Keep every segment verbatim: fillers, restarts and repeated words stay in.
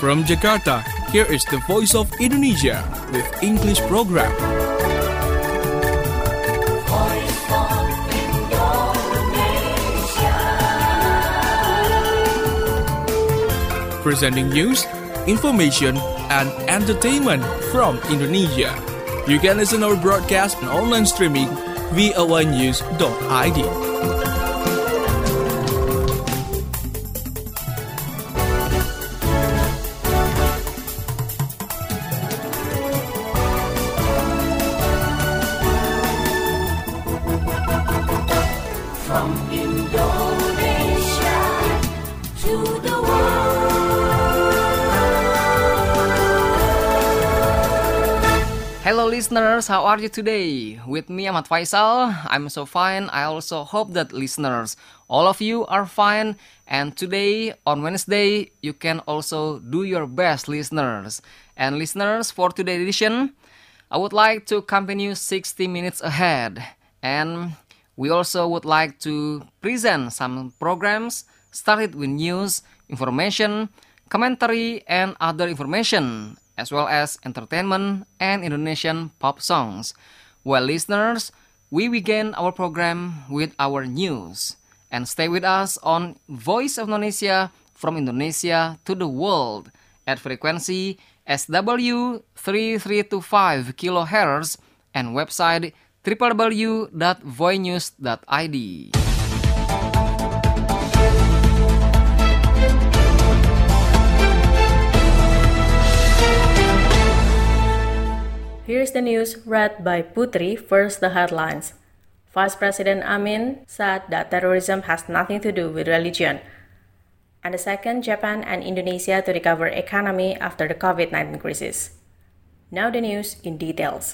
From Jakarta, here is the Voice of Indonesia with English program. Voice of Indonesia. Presenting news, information, and entertainment from Indonesia. You can listen our broadcast on online streaming v o a news dot i d. From Indonesia to the world. Hello listeners, how are you today? With me Ahmad Faisal, I'm so fine. I also hope that listeners, all of you are fine. And today, on Wednesday, you can also do your best, listeners. And listeners, for today's edition, I would like to accompany you sixty minutes ahead. And we also would like to present some programs started with news, information, commentary, and other information, as well as entertainment and Indonesian pop songs. Well, listeners, we begin our program with our news. And stay with us on Voice of Indonesia from Indonesia to the world at frequency S W three three two five kilohertz and website w w w dot voice news dot i d. Here's the news read by Putri. First, the headlines. Vice President Amin said that terrorism has nothing to do with religion. And the second, Japan and Indonesia to recover economy after the covid nineteen crisis. Now the news in details.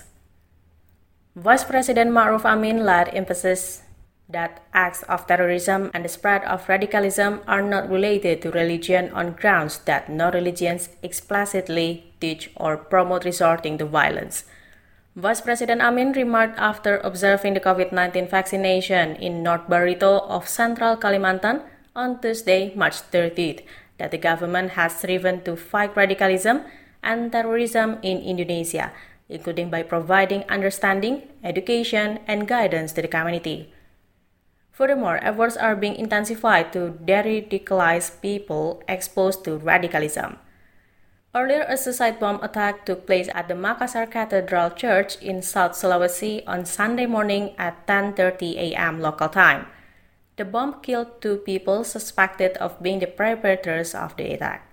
Vice President Ma'ruf Amin laid emphasis that acts of terrorism and the spread of radicalism are not related to religion on grounds that no religions explicitly teach or promote resorting to violence. Vice President Amin remarked after observing the covid nineteen vaccination in North Barito of Central Kalimantan on Tuesday, March thirtieth, that the government has striven to fight radicalism and terrorism in Indonesia, including by providing understanding, education, and guidance to the community. Furthermore, efforts are being intensified to de-radicalize people exposed to radicalism. Earlier, a suicide bomb attack took place at the Makassar Cathedral Church in South Sulawesi on Sunday morning at ten thirty a.m. local time. The bomb killed two people suspected of being the perpetrators of the attack.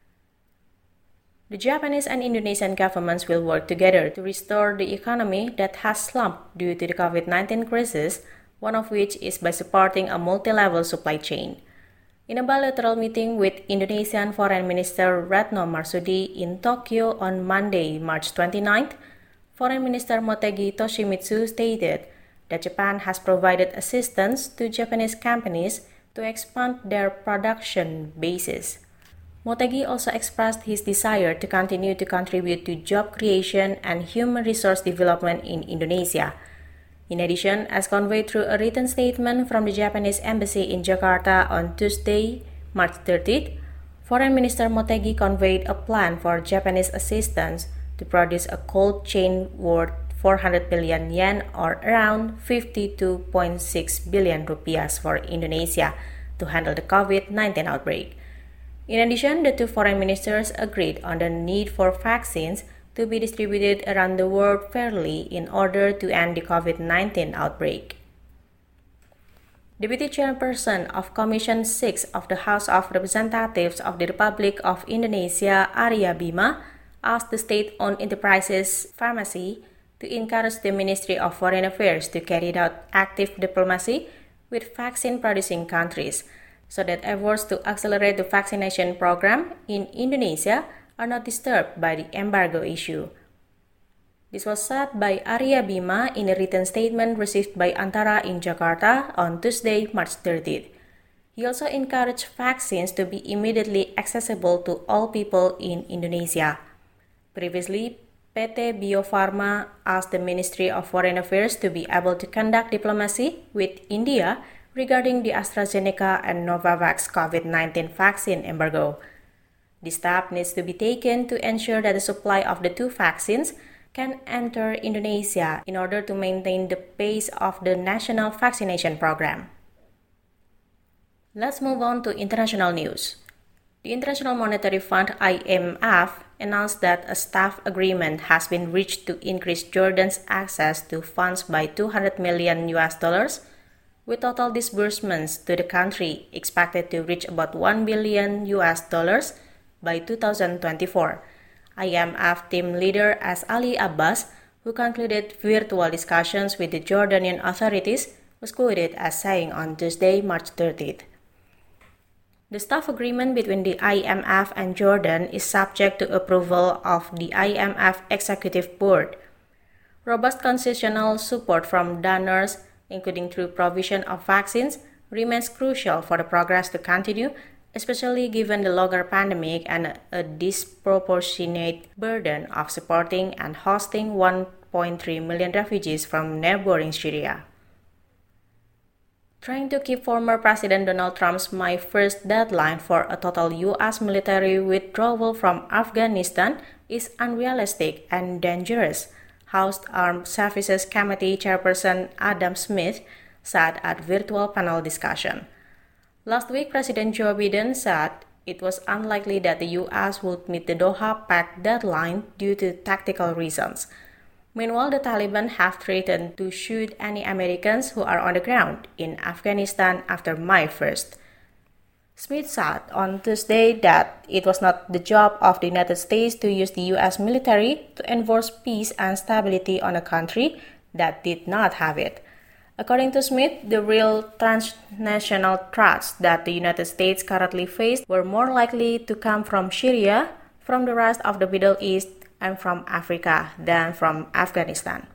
The Japanese and Indonesian governments will work together to restore the economy that has slumped due to the covid nineteen crisis, one of which is by supporting a multi-level supply chain. In a bilateral meeting with Indonesian Foreign Minister Retno Marsudi in Tokyo on Monday, March twenty-ninth, Foreign Minister Motegi Toshimitsu stated that Japan has provided assistance to Japanese companies to expand their production bases. Motegi also expressed his desire to continue to contribute to job creation and human resource development in Indonesia. In addition, as conveyed through a written statement from the Japanese Embassy in Jakarta on Tuesday, March thirtieth, Foreign Minister Motegi conveyed a plan for Japanese assistance to produce a cold chain worth four hundred billion yen or around fifty-two point six billion rupiahs for Indonesia to handle the covid nineteen outbreak. In addition, the two foreign ministers agreed on the need for vaccines to be distributed around the world fairly in order to end the covid nineteen outbreak. Deputy Chairperson of Commission six of the House of Representatives of the Republic of Indonesia, Arya Bima, asked the state-owned enterprises Pharmacy to encourage the Ministry of Foreign Affairs to carry out active diplomacy with vaccine-producing countries, so that efforts to accelerate the vaccination program in Indonesia are not disturbed by the embargo issue. This was said by Arya Bima in a written statement received by Antara in Jakarta on Tuesday, March thirtieth. He also encouraged vaccines to be immediately accessible to all people in Indonesia. Previously, P T Bio Farma asked the Ministry of Foreign Affairs to be able to conduct diplomacy with India regarding the AstraZeneca and Novavax covid nineteen vaccine embargo. This step needs to be taken to ensure that the supply of the two vaccines can enter Indonesia in order to maintain the pace of the national vaccination program. Let's move on to international news. The International Monetary Fund I M F announced that a staff agreement has been reached to increase Jordan's access to funds by two hundred million U S dollars, with total disbursements to the country expected to reach about one billion U S dollars by two thousand twenty-four. I M F team leader S. Ali Abbas, who concluded virtual discussions with the Jordanian authorities, was quoted as saying on Tuesday, March thirtieth. The staff agreement between the I M F and Jordan is subject to approval of the I M F Executive Board. Robust constitutional support from donors, including through provision of vaccines, remains crucial for the progress to continue, especially given the longer pandemic and a disproportionate burden of supporting and hosting one point three million refugees from neighboring Syria. Trying to keep former President Donald Trump's May first deadline for a total U S military withdrawal from Afghanistan is unrealistic and dangerous, House Armed Services Committee Chairperson Adam Smith said at virtual panel discussion. Last week, President Joe Biden said it was unlikely that the U S would meet the Doha Pact deadline due to tactical reasons. Meanwhile, the Taliban have threatened to shoot any Americans who are on the ground in Afghanistan after May first. Smith said on Tuesday that it was not the job of the United States to use the U S military to enforce peace and stability on a country that did not have it. According to Smith, the real transnational threats that the United States currently faced were more likely to come from Syria, from the rest of the Middle East, and from Africa than from Afghanistan.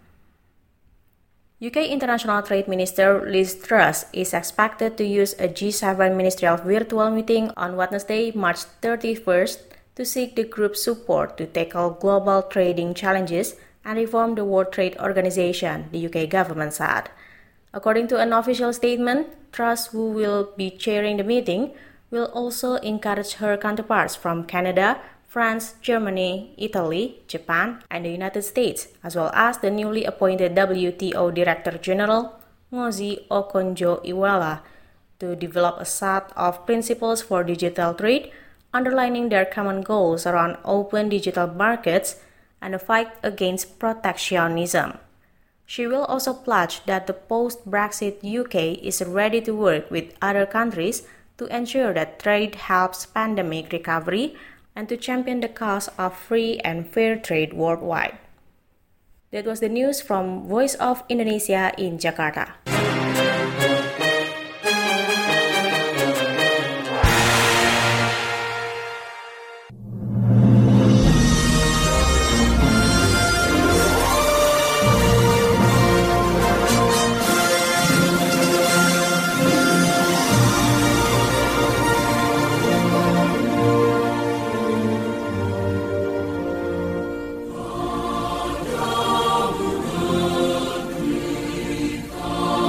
U K International Trade Minister Liz Truss is expected to use a G seven ministerial virtual meeting on Wednesday, March thirty-first, to seek the group's support to tackle global trading challenges and reform the World Trade Organization, the U K government said. According to an official statement, Truss, who will be chairing the meeting, will also encourage her counterparts from Canada, France, Germany, Italy, Japan, and the United States, as well as the newly appointed W T O Director General, Ngozi Okonjo-Iweala, to develop a set of principles for digital trade, underlining their common goals around open digital markets and a fight against protectionism. She will also pledge that the post-Brexit U K is ready to work with other countries to ensure that trade helps pandemic recovery and to champion the cause of free and fair trade worldwide. That was the news from Voice of Indonesia in Jakarta. Oh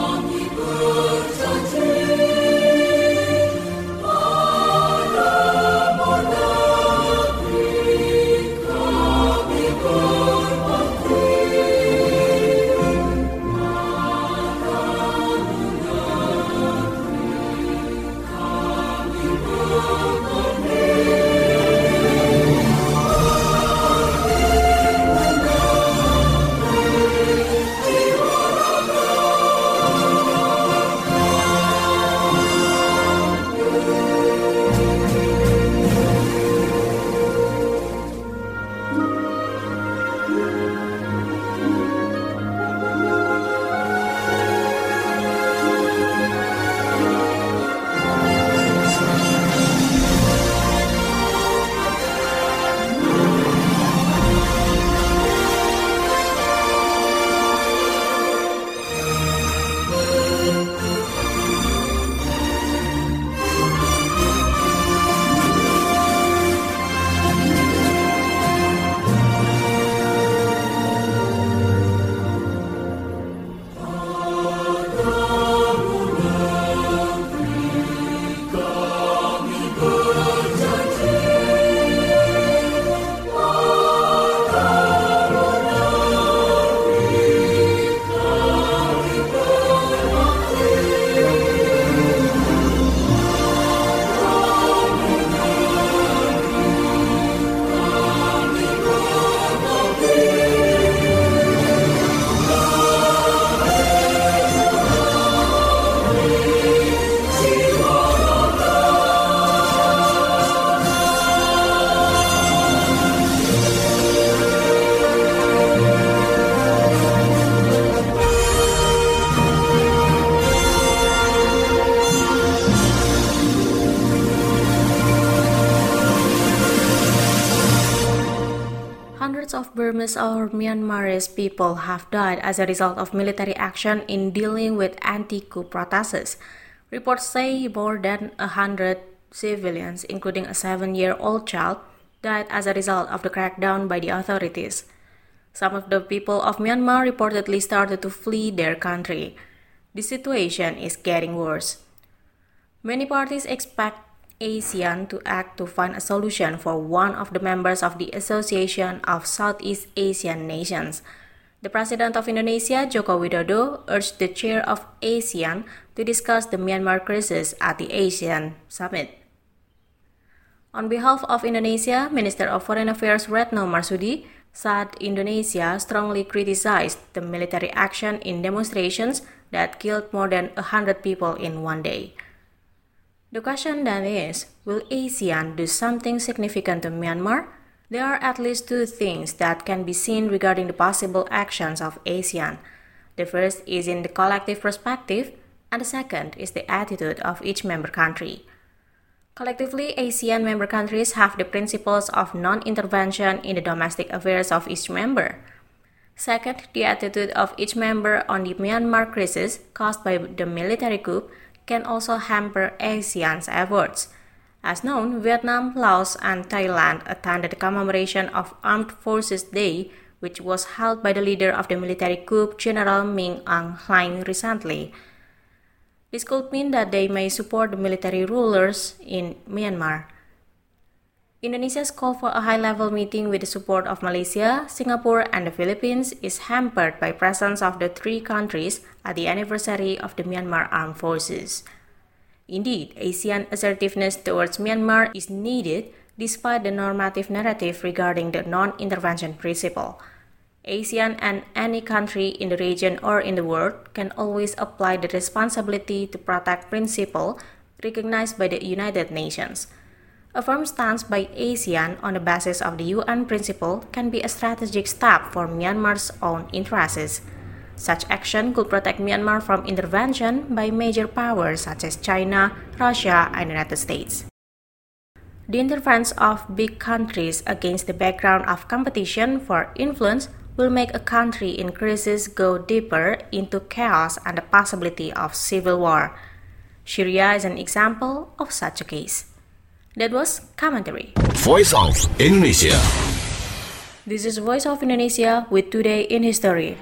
Burmese or Myanmarese people have died as a result of military action in dealing with anti-coup protests. Reports say more than one hundred civilians, including a seven-year-old child, died as a result of the crackdown by the authorities. Some of the people of Myanmar reportedly started to flee their country. The situation is getting worse. Many parties expect ASEAN to act to find a solution for one of the members of the Association of Southeast Asian Nations. The President of Indonesia, Joko Widodo, urged the chair of ASEAN to discuss the Myanmar crisis at the ASEAN Summit. On behalf of Indonesia, Minister of Foreign Affairs Retno Marsudi said Indonesia strongly criticized the military action in demonstrations that killed more than one hundred people in one day. The question then is, will ASEAN do something significant to Myanmar? There are at least two things that can be seen regarding the possible actions of ASEAN. The first is in the collective perspective, and the second is the attitude of each member country. Collectively, ASEAN member countries have the principles of non-intervention in the domestic affairs of each member. Second, the attitude of each member on the Myanmar crisis caused by the military coup can also hamper ASEAN's efforts. As known, Vietnam, Laos, and Thailand attended the commemoration of Armed Forces Day, which was held by the leader of the military coup, General Min Aung Hlaing, recently. This could mean that they may support the military rulers in Myanmar. Indonesia's call for a high-level meeting with the support of Malaysia, Singapore, and the Philippines is hampered by presence of the three countries at the anniversary of the Myanmar Armed Forces. Indeed, ASEAN assertiveness towards Myanmar is needed despite the normative narrative regarding the non-intervention principle. ASEAN and any country in the region or in the world can always apply the responsibility to protect principle recognized by the United Nations. A firm stance by ASEAN on the basis of the U N principle can be a strategic step for Myanmar's own interests. Such action could protect Myanmar from intervention by major powers such as China, Russia, and the United States. The interference of big countries against the background of competition for influence will make a country in crisis go deeper into chaos and the possibility of civil war. Syria is an example of such a case. That was Commentary. Voice of Indonesia. This is Voice of Indonesia with Today in History.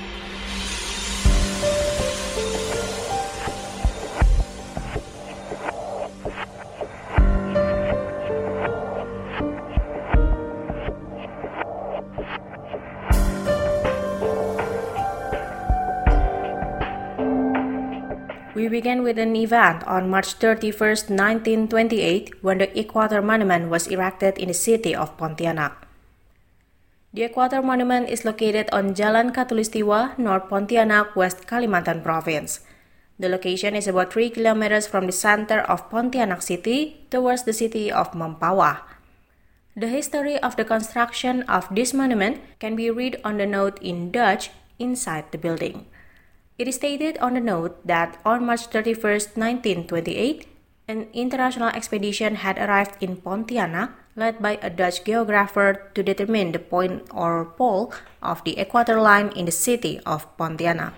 We begin with an event on March thirty-first, nineteen twenty-eight, when the Equator Monument was erected in the city of Pontianak. The Equator Monument is located on Jalan Katulistiwa, North Pontianak, West Kalimantan Province. The location is about three kilometers from the center of Pontianak City towards the city of Mempawah. The history of the construction of this monument can be read on the note in Dutch inside the building. It is stated on the note that on March thirty-first, nineteen twenty-eight, an international expedition had arrived in Pontianak, led by a Dutch geographer to determine the point or pole of the equator line in the city of Pontianak.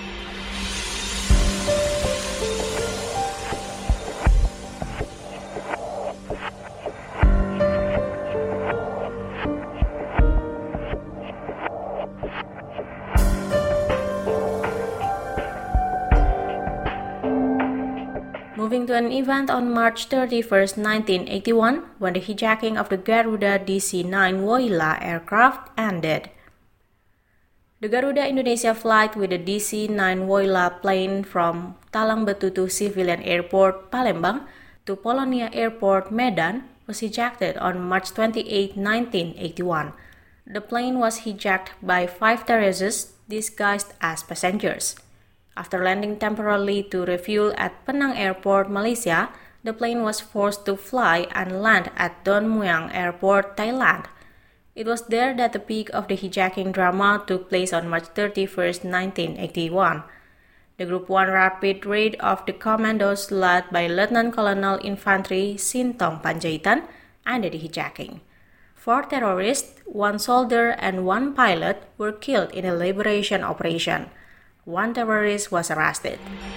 Moving to an event on March thirty-first, nineteen eighty-one, when the hijacking of the Garuda D C nine Woyla aircraft ended. The Garuda Indonesia flight with the D C nine Woyla plane from Talang Betutu Civilian Airport, Palembang, to Polonia Airport, Medan, was hijacked on March twenty-eighth, nineteen eighty-one. The plane was hijacked by five terrorists disguised as passengers. After landing temporarily to refuel at Penang Airport, Malaysia, the plane was forced to fly and land at Don Mueang Airport, Thailand. It was there that the peak of the hijacking drama took place on March thirty-first, nineteen eighty-one. The Group one rapid raid of the commandos led by Lieutenant Colonel Infantry Sintong Panjaitan ended the hijacking. Four terrorists, one soldier, and one pilot were killed in a liberation operation. One terrorist was arrested.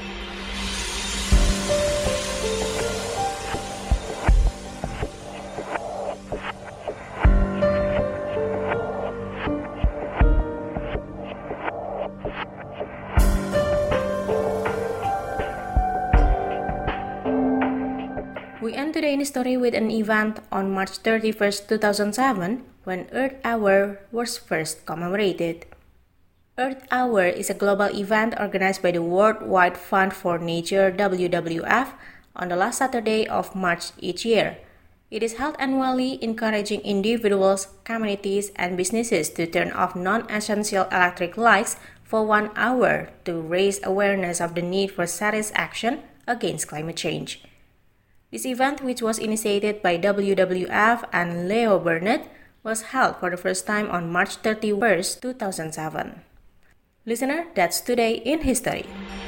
We end today's story with an event on March thirty-first, two thousand seven, when Earth Hour was first commemorated. Earth Hour is a global event organized by the World Wide Fund for Nature (W W F) on the last Saturday of March each year. It is held annually, encouraging individuals, communities, and businesses to turn off non-essential electric lights for one hour to raise awareness of the need for serious action against climate change. This event, which was initiated by W W F and Leo Burnett, was held for the first time on March thirty-first, two thousand seven. Listener, that's Today in History.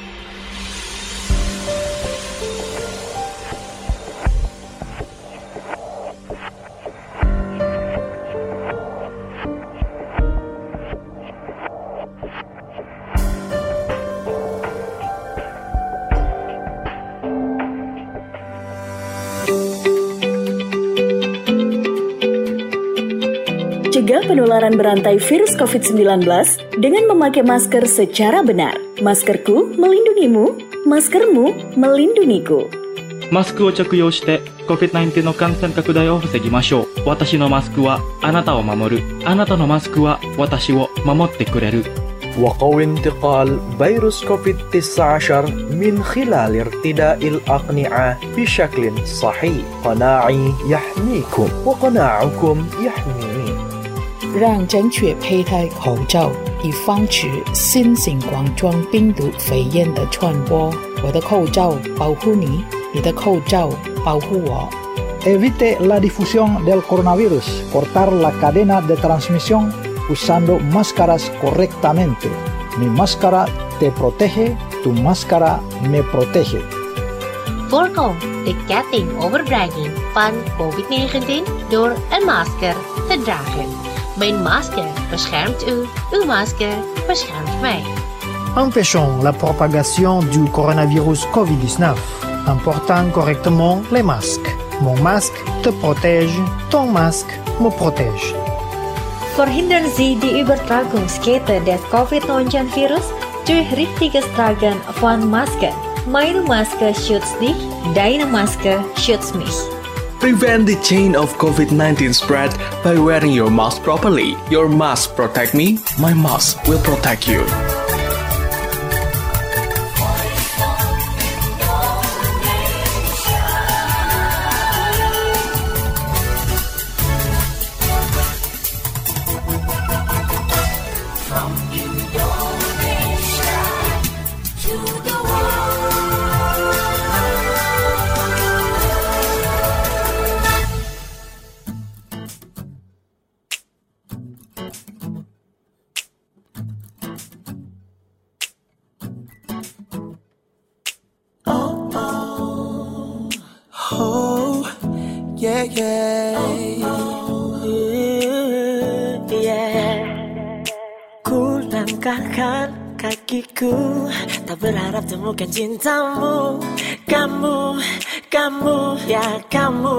Cegah penularan berantai virus covid sembilan belas dengan memakai masker secara benar. Maskerku melindungimu, maskermu melindungiku. マスクを着用して コビッドナインティーン の感染拡大を防ぎましょう。私のマスクはあなたを守る。あなたのマスクは私を守ってくれる。 وقوي انتقال فيروس كوفيد تسعة عشر من خلال ارتداء الأقنعة بشكل صحيح. قناعي يحميكم وقناعكم يحميني. 让正确佩戴口罩，以防止新型冠状病毒肺炎的传播。我的口罩保护你，你的口罩保护我。 Evite la difusión del coronavirus. Cortar la cadena de transmisión usando máscaras correctamente. Mi máscara te protege, tu máscara me protege. Voorkom de ketting overbrenging van covid negentien door een masker te dragen. Mijn masker beschermt u, uw masker beschermt mij. Empêchons la propagation du coronavirus covid dix-neuf en portant correctement les masques. Mon masque te protège, ton masque me protège. Verhindern Sie die Übertragungskette des covid neunzehn virus durch richtiges Tragen von Masken. Meine Maske schützt dich, deine Maske schützt mich. Prevent the chain of covid nineteen spread by wearing your mask properly. Your mask protect me, my mask will protect you. Oh, yeah, yeah, yeah. Ku langkahkan kakiku, tak berharap temukan cintamu. Kamu, kamu, ya kamu.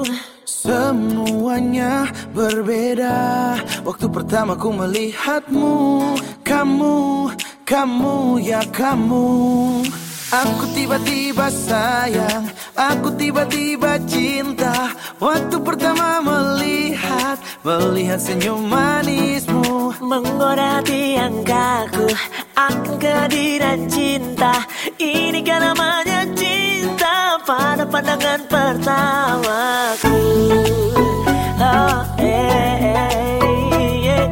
Semuanya berbeda. Waktu pertama ku melihatmu. Kamu, kamu, ya kamu. Aku tiba-tiba sayang, aku tiba-tiba cinta. Waktu pertama melihat, melihat senyum manismu, menggoda hati yang kaku akan kehadiran cinta. Ini kan namanya cinta pada pandangan pertamaku. Oh, eh, eh, yeah.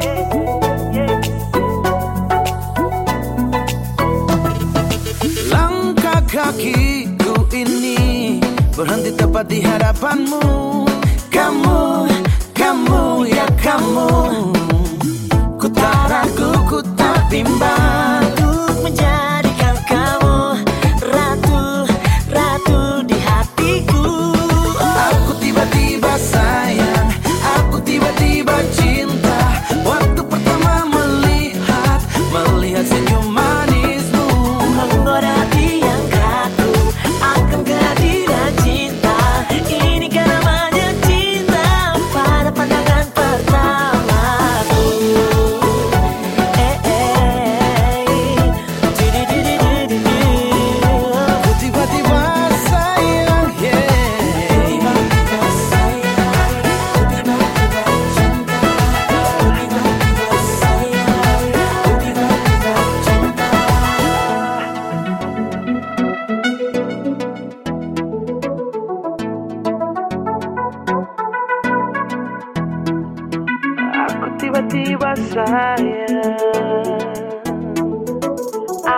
Kakiku ini berhenti tepat di hadapanmu. Kamu, kamu, ya kamu. Ku tak ragu, ku tak bimbang untuk menjadikan kamu ratu, ratu di hatiku. Aku tiba-tiba sayang, aku tiba-tiba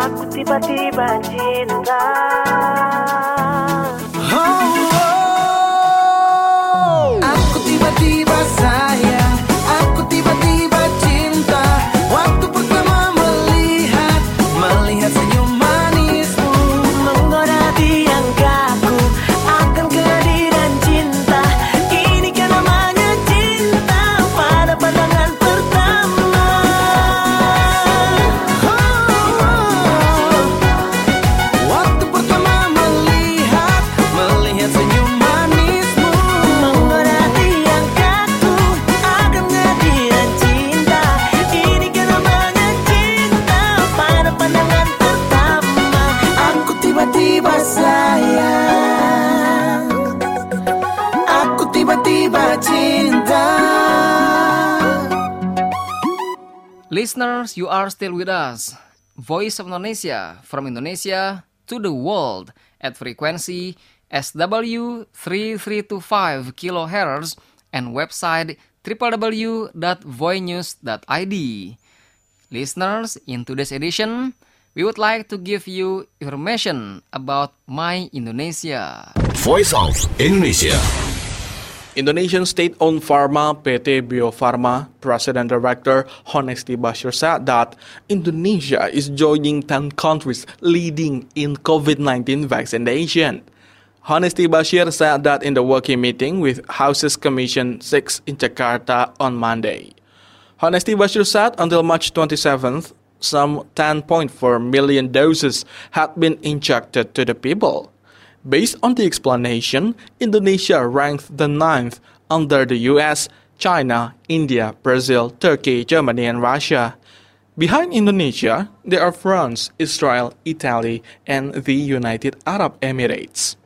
aku tiba-tiba cinta. Oh, oh, aku tiba-tiba sayang, aku tiba-tiba cinta. Waktu pertama melihat, melihat senyum manismu, menggoda hati yang kaku akan kehadiran cinta. Ini kan namanya cinta pada pandangan pertama. oh, oh. Waktu pertama melihat, melihat senyum manismu, menggoda hati yang kaku akan kehadiran cinta. Ini kan namanya cinta pada pandangan pertama. aku tiba-tiba sayang, aku tiba-tiba cinta. Listeners, you are still with us. Voice of Indonesia, from Indonesia to the world at frequency S W three three two five kilohertz and website w w w dot voinews dot i d. Listeners, in today's edition, we would like to give you information about My Indonesia. Voice of Indonesia. Indonesian state-owned pharma P T Bio Farma President Director Honesti Bashir said that Indonesia is joining ten countries leading in COVID nineteen vaccination. Honesti Bashir said that in the working meeting with Houses Commission six in Jakarta on Monday. Honesti Bashir said until March twenty-seventh, some ten point four million doses had been injected to the people. Based on the explanation, Indonesia ranked the ninth under the U S, China, India, Brazil, Turkey, Germany, and Russia. Behind Indonesia, there are France, Israel, Italy, and the United Arab Emirates.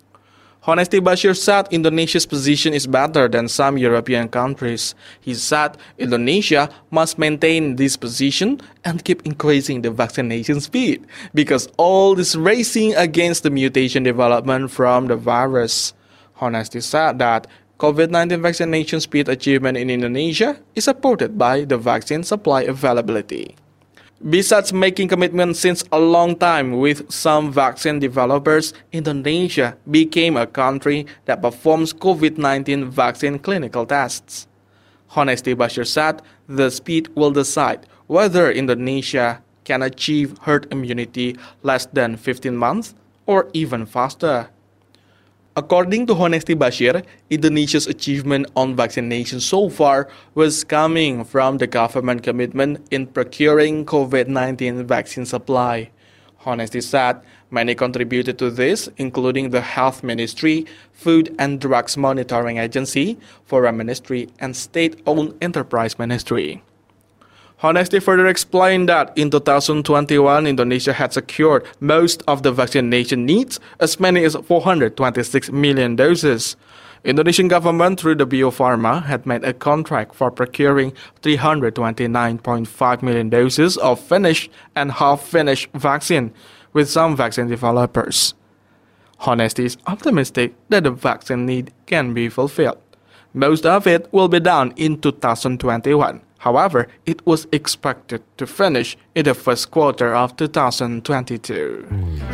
Honesti Bashir said Indonesia's position is better than some European countries. He said Indonesia must maintain this position and keep increasing the vaccination speed because all is racing against the mutation development from the virus. Honesti said that COVID nineteen vaccination speed achievement in Indonesia is supported by the vaccine supply availability. Besides making commitments since a long time with some vaccine developers, Indonesia became a country that performs COVID nineteen vaccine clinical tests. Honesti Bashir said the speed will decide whether Indonesia can achieve herd immunity less than fifteen months or even faster. According to Honesti Bashir, Indonesia's achievement on vaccination so far was coming from the government commitment in procuring COVID nineteen vaccine supply. Honesti said many contributed to this, including the Health Ministry, Food and Drugs Monitoring Agency, Foreign Ministry, and State-Owned Enterprise Ministry. Honesti further explained that in two thousand twenty-one, Indonesia had secured most of the vaccination needs, as many as four hundred twenty-six million doses. Indonesian government through the Bio Farma had made a contract for procuring three hundred twenty-nine point five million doses of finished and half-finished vaccine with some vaccine developers. Honesti is optimistic that the vaccine need can be fulfilled. Most of it will be done in two thousand twenty-one. However, it was expected to finish in the first quarter of two thousand twenty-two.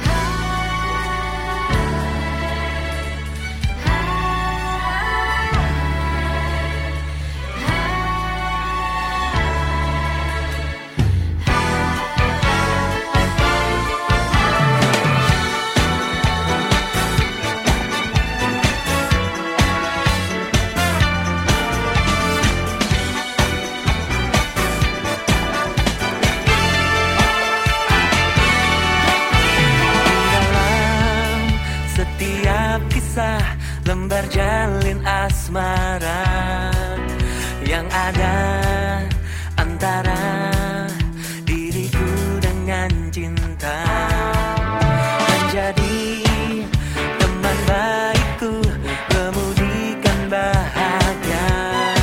Lembar jalin asmara yang ada antara diriku dengan cinta menjadi teman baikku, kemudikan bahagia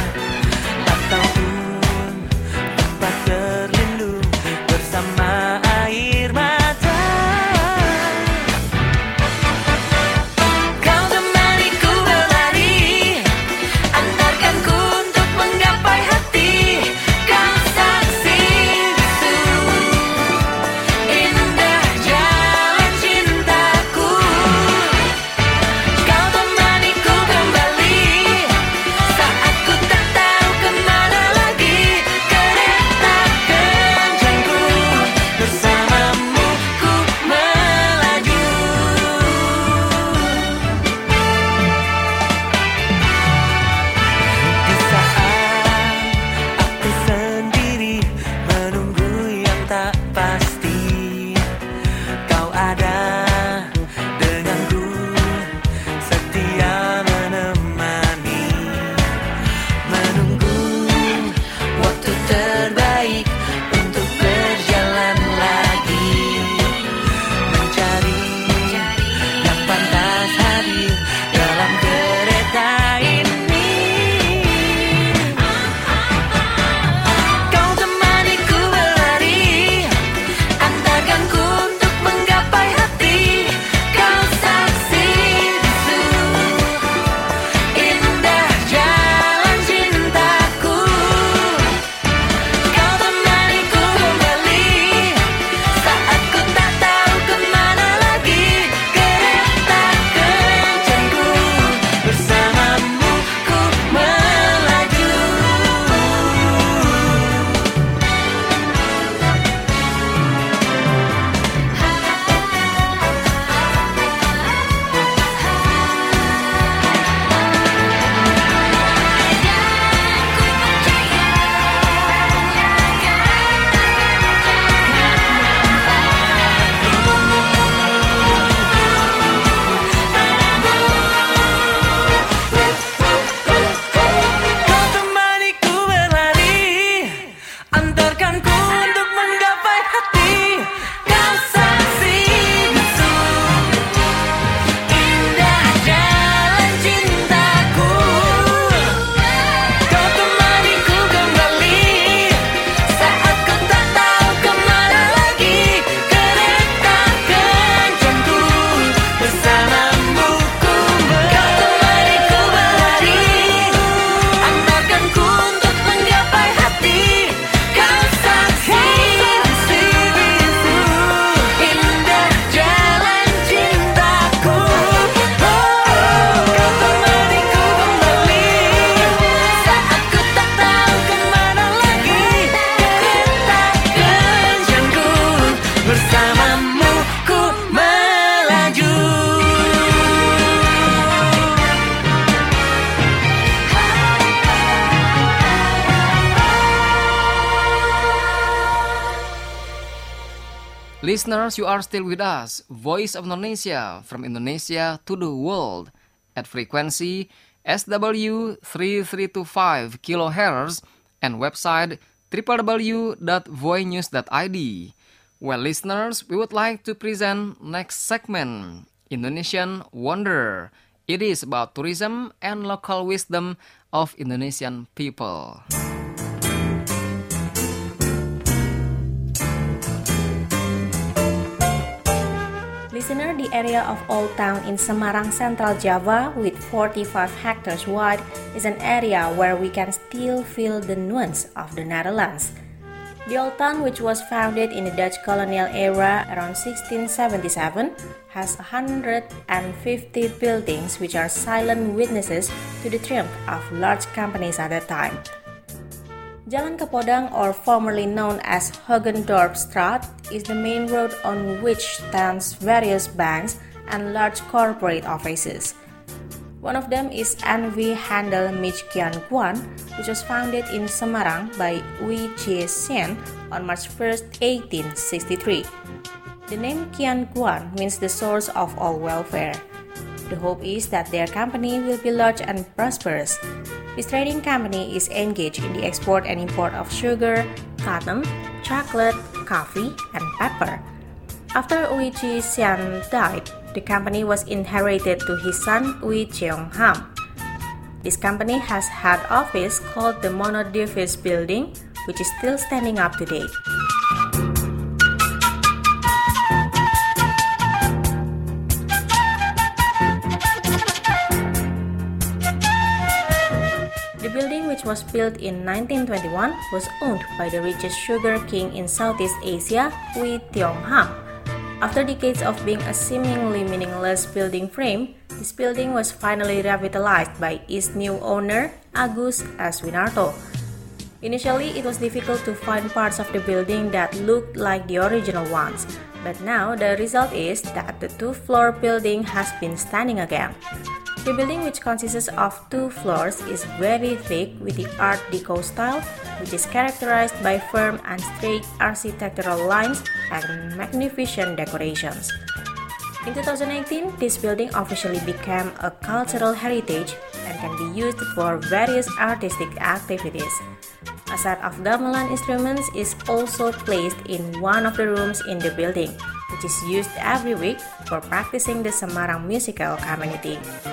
ataupun tempat berlindung bersama air mata. In the listeners, you are still with us, Voice of Indonesia, from Indonesia to the world, at frequency S W three three two five kilohertz and website w w w dot voice news dot i d. Well, listeners, we would like to present next segment, Indonesian Wonder. It is about tourism and local wisdom of Indonesian people. Listener, the area of Old Town in Semarang, Central Java, with forty-five hectares wide, is an area where we can still feel the nuance of the Netherlands. The Old Town, which was founded in the Dutch colonial era around sixteen seventy-seven, has one hundred fifty buildings which are silent witnesses to the triumph of large companies at that time. Jalan Kapodang, or formerly known as Hogendorpstraat, is the main road on which stands various banks and large corporate offices. One of them is N V Handel Mich Kian Guan, which was founded in Semarang by Ooi Chie Sien on March first, eighteen sixty-three. The name Kian Guan means the source of all welfare. The hope is that their company will be large and prosperous. This trading company is engaged in the export and import of sugar, cotton, chocolate, coffee, and pepper. After Ooi Chie Sien died, the company was inherited to his son Ooi Cheong Ham. This company has head office called the Mono Devis Building, which is still standing up to date. The building, which was built in nineteen twenty-one, was owned by the richest sugar king in Southeast Asia, Ooi Tiong Ham. After decades of being a seemingly meaningless building frame, this building was finally revitalized by its new owner, Agus Aswinarto. Initially, it was difficult to find parts of the building that looked like the original ones, but now the result is that the two-floor building has been standing again. The building, which consists of two floors, is very thick with the Art Deco style, which is characterized by firm and straight architectural lines and magnificent decorations. In two thousand eighteen, this building officially became a cultural heritage and can be used for various artistic activities. A set of gamelan instruments is also placed in one of the rooms in the building, which is used every week for practicing the Semarang musical community.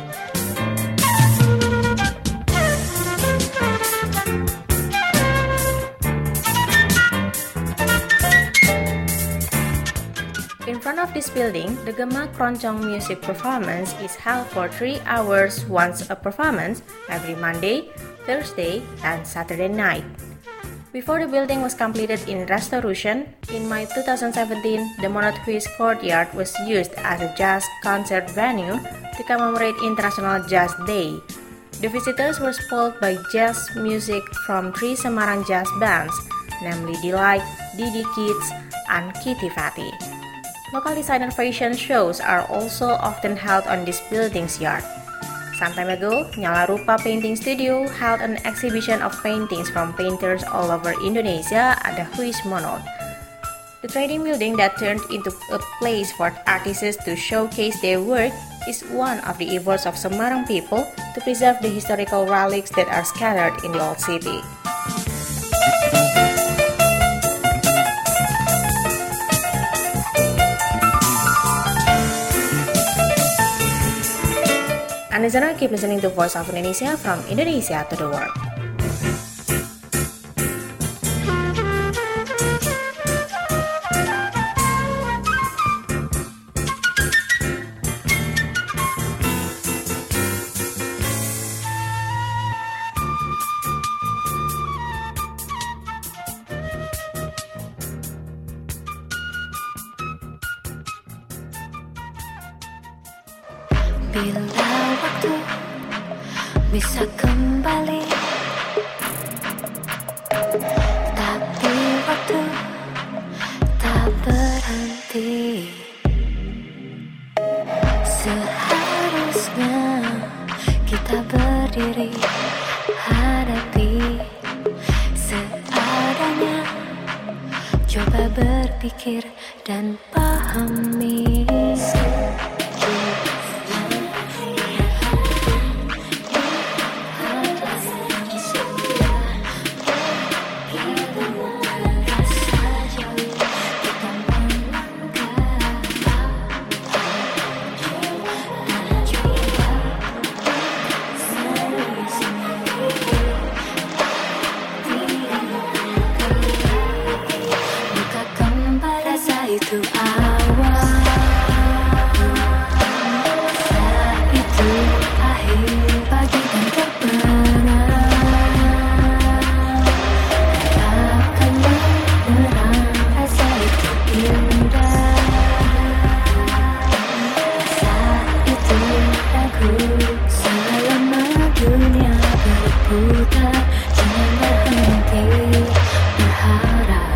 In front of this building, the Gema Keroncong music performance is held for three hours once a performance every Monday, Thursday, and Saturday night. Before the building was completed in restoration, in May two thousand seventeen, the Monotheus Courtyard was used as a jazz concert venue to commemorate International Jazz Day. The visitors were spoiled by jazz music from three Semarang jazz bands, namely Delight, Didi Kids, and Kitty Fatty. Local designer fashion shows are also often held on this building's yard. Some time ago, Nyala Rupa Painting Studio held an exhibition of paintings from painters all over Indonesia at the Huis Monod. The trading building that turned into a place for artists to showcase their work is one of the efforts of Semarang people to preserve the historical relics that are scattered in the old city. And listener, keep listening to Voice of Indonesia from Indonesia to the world. Bila waktu bisa kembali, tapi waktu tak berhenti. Seharusnya kita berdiri, hadapi seadanya, coba berpikir dan pahami. Itu awal, saat itu akhir pagi dan terbenam. Akan menerang rasa itu indah. Saat itu aku selama dunia berputar, jangan berhenti berharap.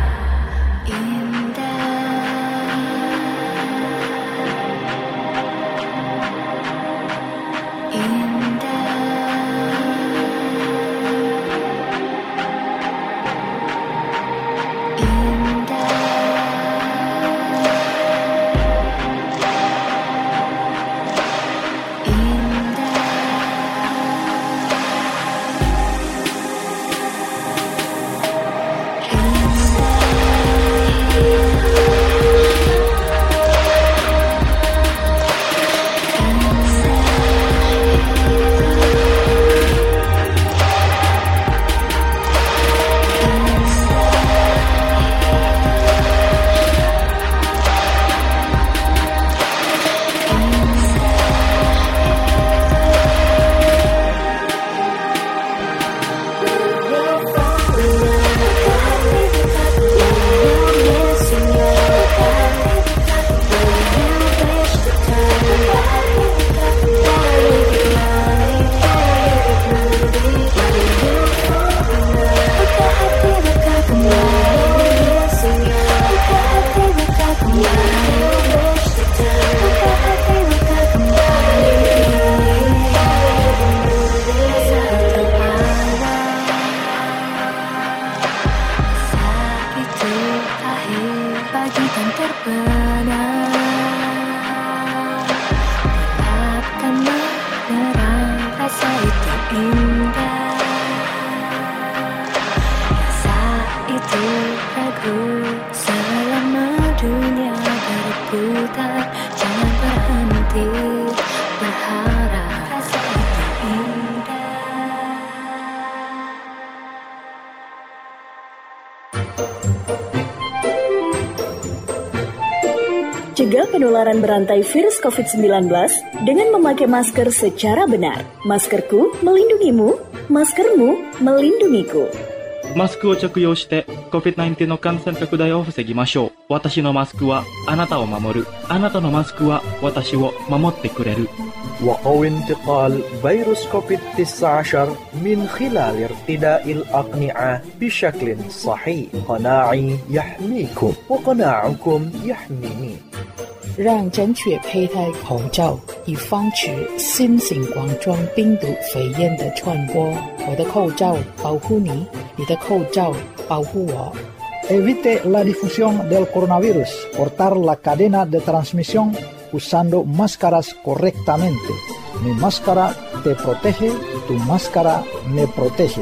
Cegah penularan berantai virus covid sembilan belas dengan memakai masker secara benar. Maskerku melindungimu, maskermu melindungiku. マスクを着用して コビッドナインティーン の感染拡大を防ぎましょう。私のマスクはあなたを守る。あなたのマスクは私を守ってくれる。 وقوي انتقال فيروس كوفيد تسعة عشر من خلال ارتداء الأقنعة بشكل صحيح. قناعي يحميكم وقناعكم يحميني. 让正确佩戴口罩，以防止新型冠状病毒肺炎的传播。我的口罩保护你，你的口罩保护我。 Evite la difusión del coronavirus. Cortar la cadena de transmisión usando máscaras correctamente. Mi máscara te protege, tu máscara me protege.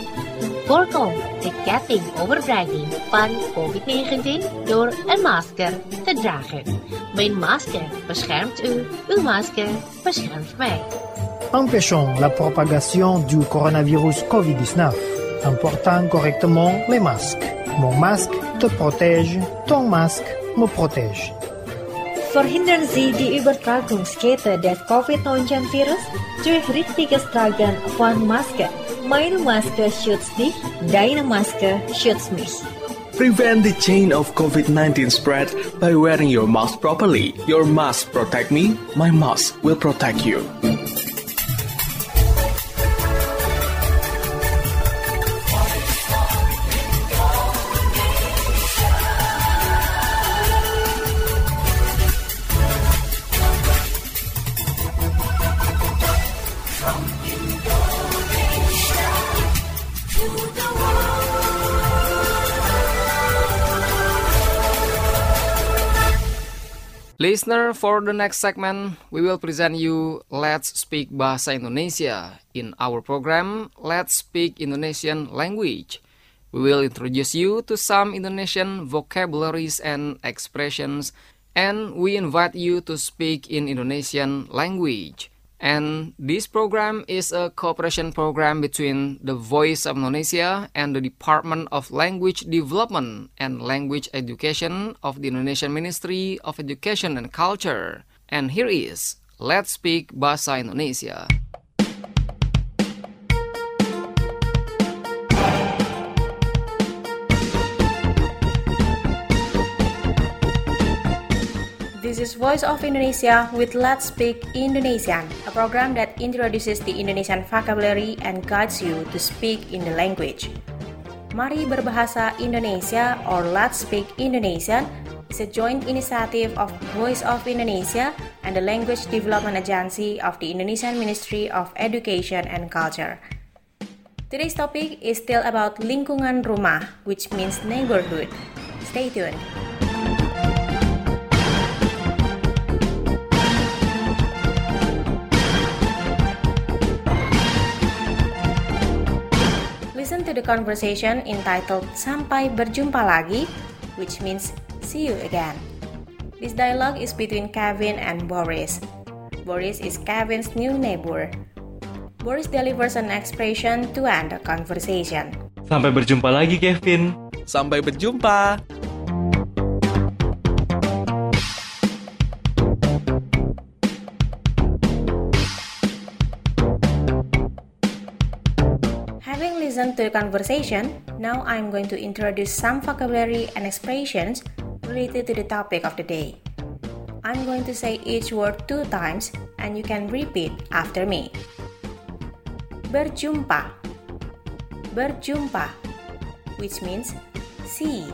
Voorkom de ketting overdraging van covid negentien door een masker te dragen. Mijn masker beschermt u, uw masker beschermt mij. Empêchons la propagation du coronavirus covid dix-neuf en portant correctement les masques. Mon masque te protège, ton masque me protège. Verhindern Sie die Übertragungskette des covid neunzehn-Virus durch richtiges Tragen von Maske. Meine Maske schützt dich, deine Maske schützt mich. Prevent the chain of covid nineteen spread by wearing your mask properly. Your mask protect me, my mask will protect you. Listener, for the next segment, we will present you Let's Speak Bahasa Indonesia. In our program, Let's Speak Indonesian Language. We will introduce you to some Indonesian vocabularies and expressions, and we invite you to speak in Indonesian language. And this program is a cooperation program between the Voice of Indonesia and the Department of Language Development and Language Education of the Indonesian Ministry of Education and Culture. And here is Let's Speak Bahasa Indonesia. This is Voice of Indonesia with Let's Speak Indonesian, a program that introduces the Indonesian vocabulary and guides you to speak in the language. Mari Berbahasa Indonesia or Let's Speak Indonesian is a joint initiative of Voice of Indonesia and the Language Development Agency of the Indonesian Ministry of Education and Culture. Today's topic is still about lingkungan rumah, which means neighborhood. Stay tuned. Listen to the conversation entitled Sampai Berjumpa Lagi, which means see you again. This dialogue is between Kevin and Boris. Boris is Kevin's new neighbor. Boris delivers an expression to end the conversation. Sampai berjumpa lagi, Kevin. Sampai berjumpa. Having listened to the conversation, now I'm going to introduce some vocabulary and expressions related to the topic of the day. I'm going to say each word two times and you can repeat after me. Berjumpa. Berjumpa, which means see.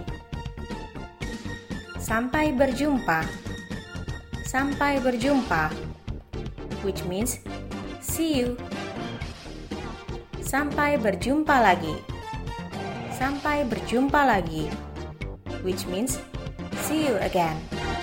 Sampai berjumpa. Sampai berjumpa, which means see you. Sampai berjumpa lagi. Sampai berjumpa lagi, which means see you again.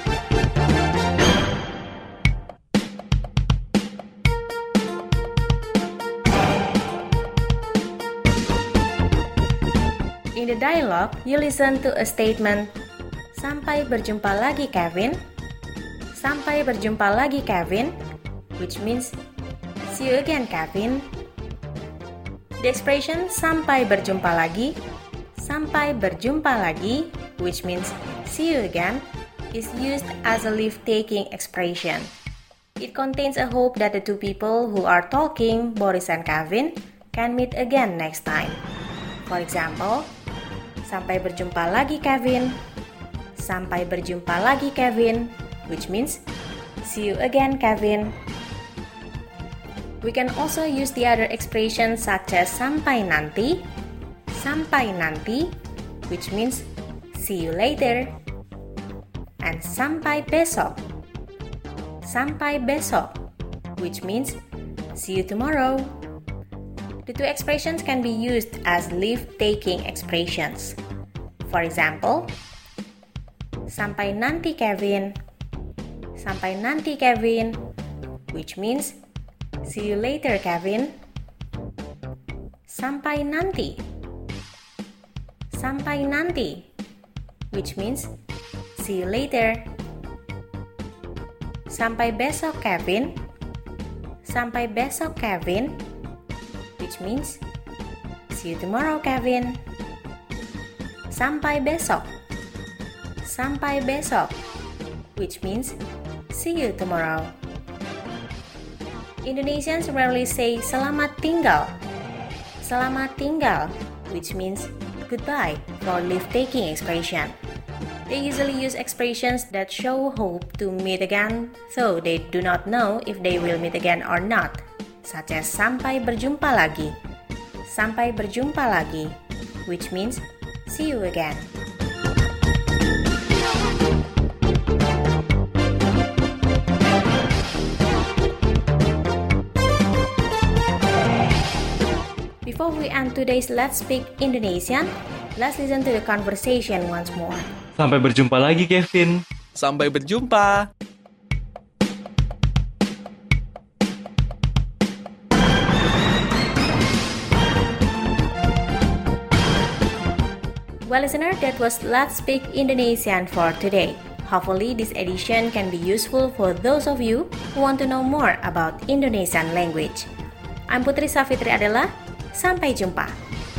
In the dialogue, you listen to a statement, Sampai berjumpa lagi, Kevin. Sampai berjumpa lagi, Kevin, which means see you again, Kevin. The expression sampai berjumpa lagi, sampai berjumpa lagi, which means see you again, is used as a leave-taking expression. It contains a hope that the two people who are talking, Boris and Kevin, can meet again next time. For example, sampai berjumpa lagi, Kevin. Sampai berjumpa lagi, Kevin, which means see you again, Kevin. We can also use the other expressions such as sampai nanti, sampai nanti, which means see you later, and sampai besok, sampai besok, which means see you tomorrow. The two expressions can be used as leave-taking expressions. For example, sampai nanti Kevin, sampai nanti Kevin, which means see you later, Kevin. Sampai nanti. Sampai nanti, which means see you later. Sampai besok, Kevin. Sampai besok, Kevin, which means see you tomorrow, Kevin. Sampai besok. Sampai besok, which means see you tomorrow. Indonesians rarely say selamat tinggal. Selamat tinggal, which means goodbye for leave-taking expression. They usually use expressions that show hope to meet again, though they do not know if they will meet again or not, such as sampai berjumpa lagi. Sampai berjumpa lagi, which means see you again. Before we end today's Let's Speak Indonesian, let's listen to the conversation once more. Sampai berjumpa lagi, Kevin. Sampai berjumpa. Well, listener, that was Let's Speak Indonesian for today. Hopefully, this edition can be useful for those of you who want to know more about Indonesian language. I'm Putri Safitri Adela. Sampai jumpa.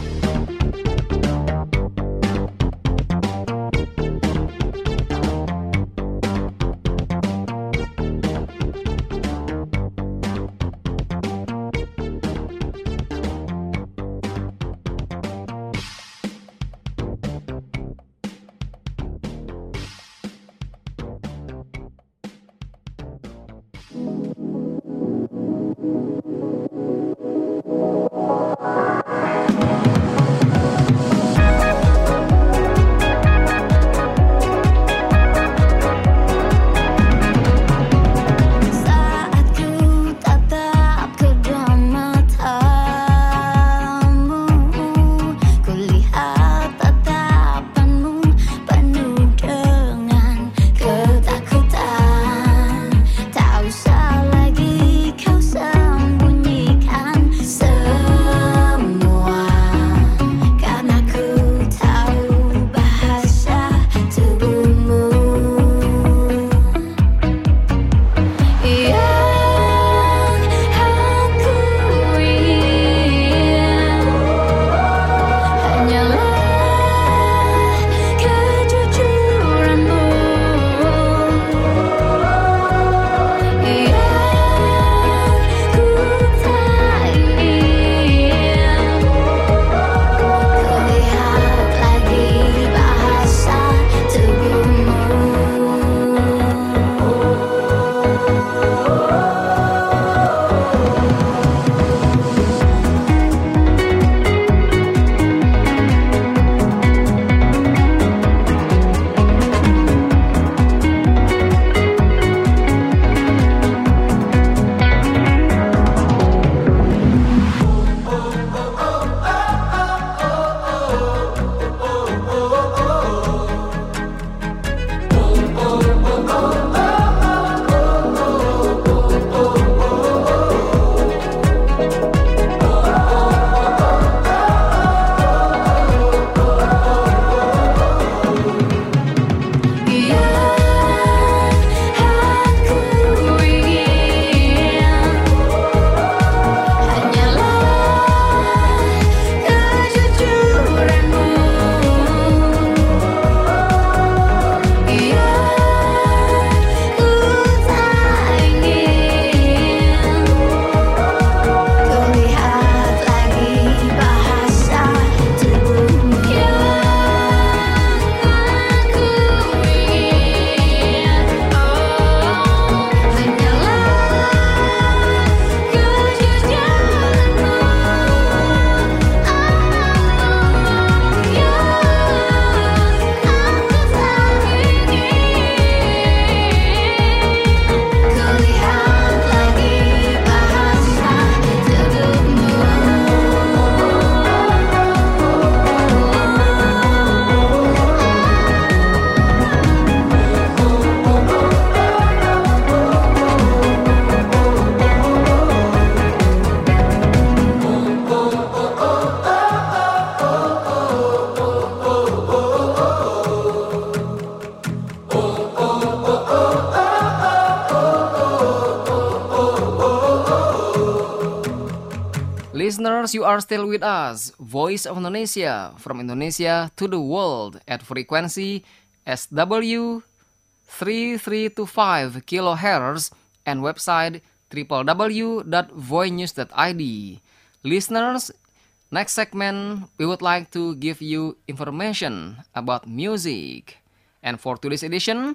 Listeners, you are still with us, Voice of Indonesia, from Indonesia to the world at frequency S W three three two five kilohertz and website w w w dot voinews dot i d. Listeners, next segment we would like to give you information about music. And for today's edition,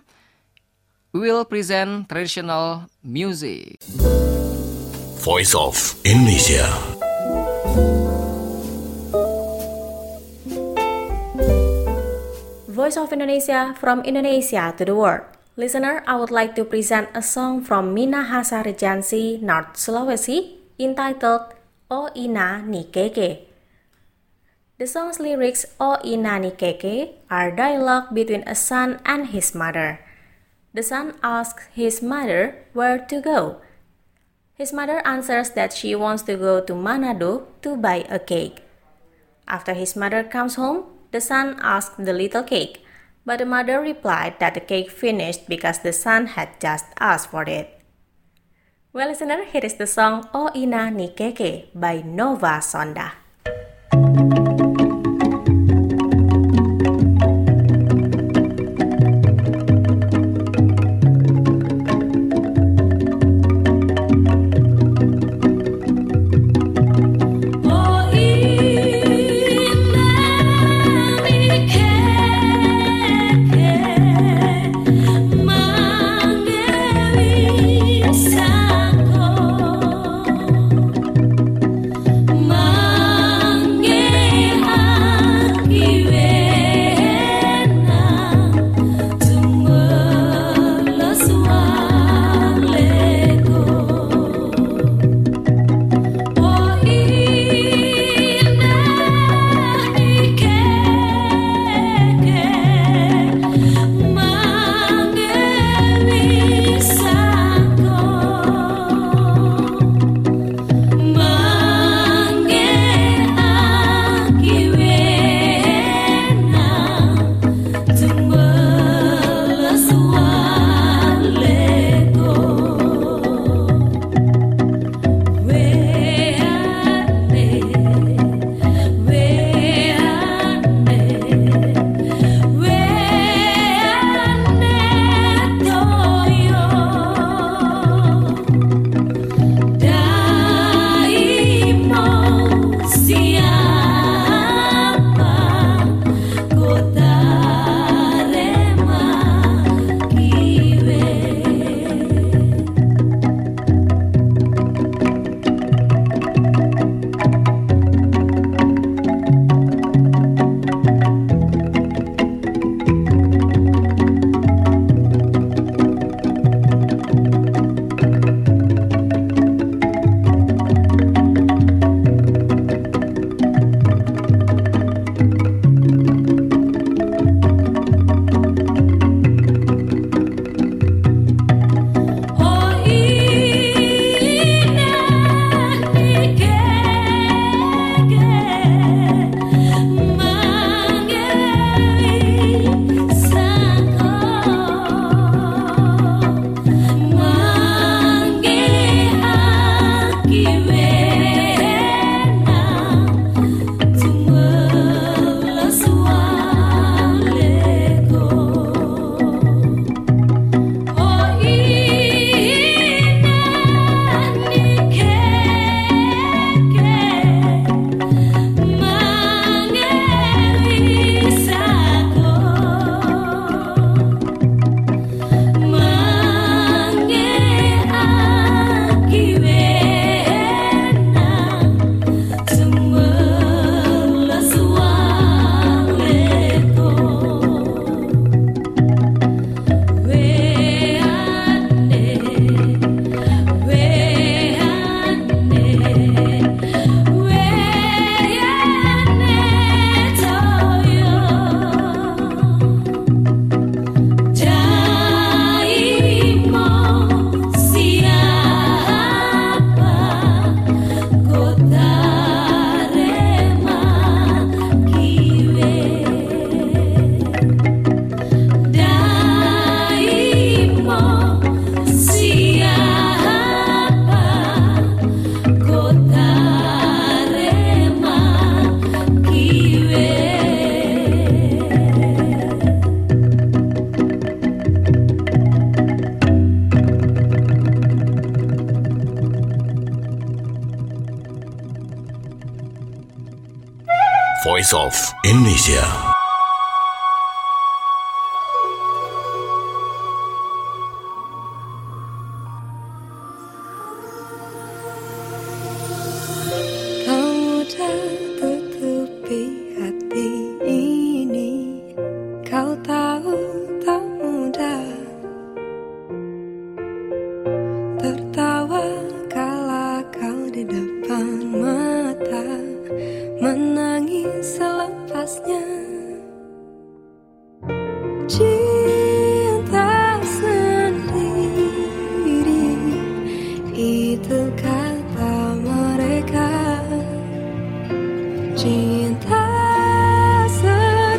we will present traditional music. Voice of Indonesia. Voice of Indonesia, from Indonesia to the world. Listener, I would like to present a song from Minahasa Regency, North Sulawesi, entitled O Ina Ni Keke. The song's lyrics, O Ina Ni Keke, are dialogue between a son and his mother. The son asks his mother where to go. His mother answers that she wants to go to Manado to buy a cake. After his mother comes home, The son asked the little cake, but the mother replied that the cake finished because the son had just asked for it. Well, listener, here is the song O Ina ni Keke by Nova Sonda. Voice of Indonesia. Kau dah tutupi hati ini, kau tahu tak mudah tertawa kala kau di depan mata, menangis selepasnya. Cinta sendiri, itu kata mereka. Cinta sendiri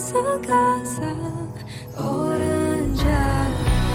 casa orange.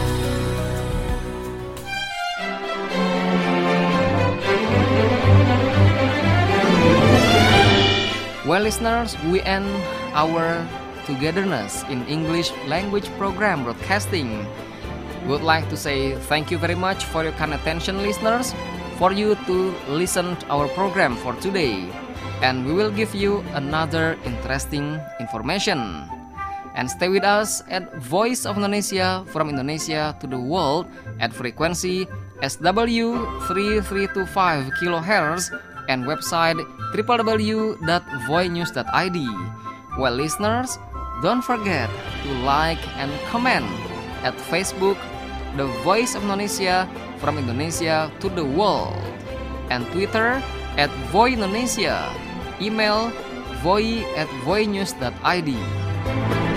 Well, listeners, we end our togetherness in English language program broadcasting. We would like to say thank you very much for your kind attention, listeners, for you to listen to our program for today. And we will give you another interesting information. And stay with us at Voice of Indonesia from Indonesia to the world at frequency S W three three two five kilohertz and website w w w dot voy news dot i d. Well, listeners, don't forget to like and comment at Facebook, The Voice of Indonesia from Indonesia to the world, and Twitter at Voy Indonesia, email voy at voy news dot i d.